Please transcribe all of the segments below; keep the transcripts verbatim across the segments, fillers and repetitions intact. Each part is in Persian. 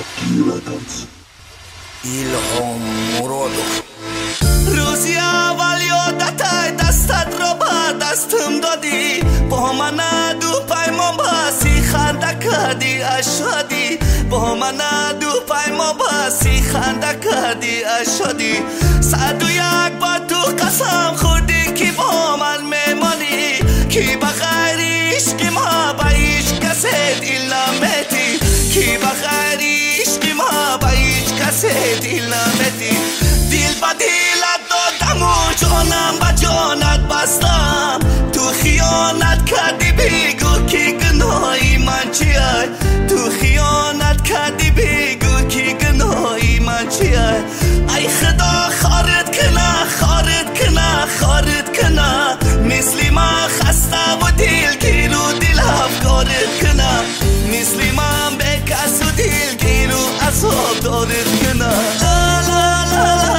ایلهام مرادov روزی اول یادت دستت رو با دستم دادی، با من دو پیمان باسی خنده کردی اشادی، با من دو پیمان باسی خنده کردی اشادی. صد و یک بار تو قسم خوردی که با من میمانی، که بغیر عشق ما با هیچ کس دل نمیدی، که بغیر عشق ما با هیچ کس دل نمیدی. دل با دلت دادم و جانم با جانت بستم، تو خیانت کردی بگو که گناهی من چیه، تو خیانت کردی بگو که گناهی من چیه. ای خدا خارت کنه خارت کنه خارت کنه، مثل ما خسته و دلگیر و دل افکارت کنه، مثل من به کس و دلگیر و عذاب دارت کنه. لا لا لا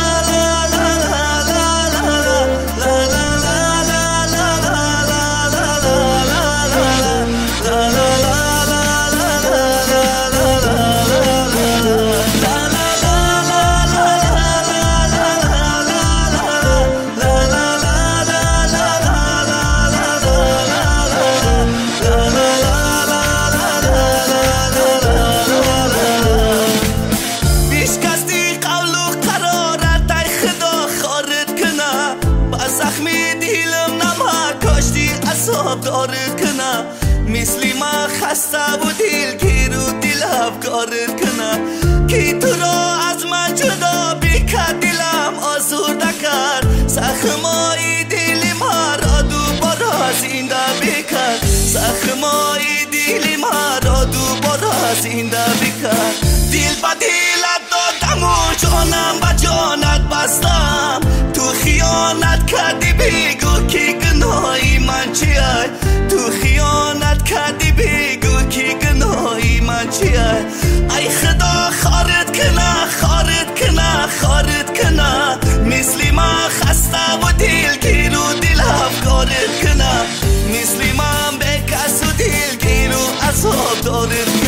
دارت کنه، مثل ما خسته و دلگیر و دل افکارت کنه، که تو را از من جدا بکرد دلم آزرده کرد، زخمای دل ما را دوباره زنده بکرد، زخمای دل ما را دوباره زنده بکرد. دل با دلت دادم و جانم با جانت بستم، تو خیانت کردی بگو که گناهی من چیه، تو خیانت کردی بگو که گناهی من چیه. ای خدا خارت کنه خارت کنه خارت کنه، مثل ما خسته و دلگیر و دل افکارت کنه، مثل من به کس و دلگیر و عذاب دارت